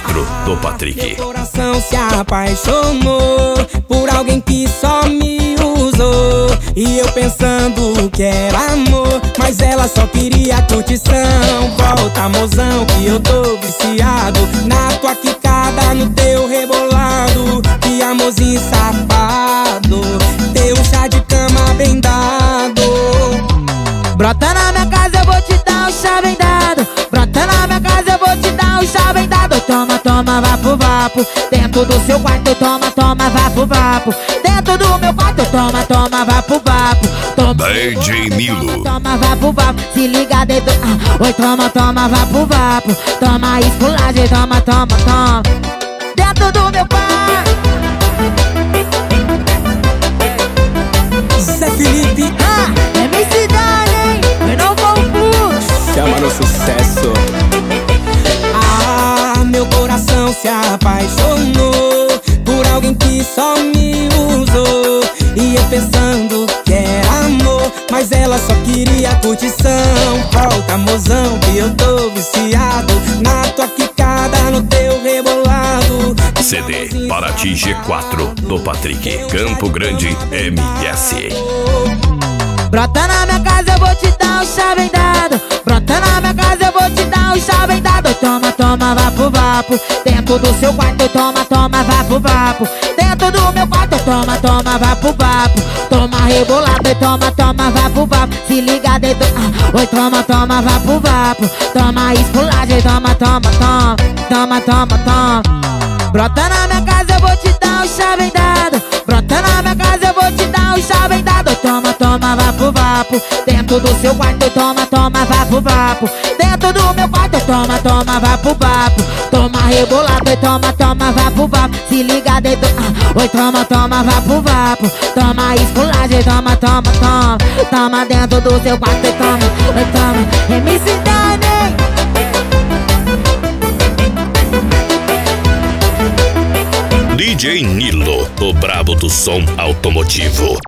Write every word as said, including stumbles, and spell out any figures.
quatro do Patrick. Meu coração se apaixonou por alguém que só me usou, e eu pensando que era amor, mas ela só queria curtição. Volta, mozão, que eu tô viciado na tua quicada, no teu rebolado. Que amorzinho safado, teu chá de cama bem dado. Brota na minha casa, eu vou te dar um chá bem dado. Brota na minha casa, eu vou te dar um chá bem dado. Toma, toma, vapo, vapo. Dentro do seu quarto, toma, toma, vapo, vapo. Dentro do meu quarto, toma, toma, vapo, vapo. Toma, D J Nilo. toma, vapo, vapo. Se liga dentro, ah. Oi, toma, toma, vapo, vapo. Toma esculagem, toma, toma, toma. Dentro do meu quarto. Zé Felipe, Ah, é minha cidade, hein? Eu não vou puxo. chama no sucesso. Ah, meu coração se apaixonou por alguém que só me usou, e eu pensando que era amor, mas ela só queria curtição. Volta, mozão, que eu tô viciado na tua quicada, no teu rebolado. C D Paraty G quatro do Patrick, Campo Grande M S. Brota na minha casa, eu vou te dar um chá bem dado. Brota na minha casa, eu vou te dar um chá bem dado. Toma, toma, vapo, vapo. Dentro do seu quarto, toma, toma, vapo, vapo. Dentro do meu quarto, toma, toma, vapo, vapo. Toma rebolado e toma, toma, vapo, vapo. Se liga dentro, ah. Oi, toma, toma, vapo, vapo. Toma esculagem, toma, toma, toma. Toma, toma, toma. Brota na minha casa, eu vou te dar um chá bem dado. Brota na minha casa, eu vou te dar um chá bem dado. Toma, toma, vapo, vapo. Dentro do seu quarto, toma, toma, vapo, vapo. Dentro do meu quarto, toma, toma, vapo, vapo. Toma rebolado e toma, toma, vapo, vapo. Se liga dentro, ah. Oi, toma, toma, vapo, vapo. Toma esculagem, toma, toma, toma. Toma dentro do seu quarto e toma, oi, toma. M C Dani. D J Nilo, o brabo do som automotivo.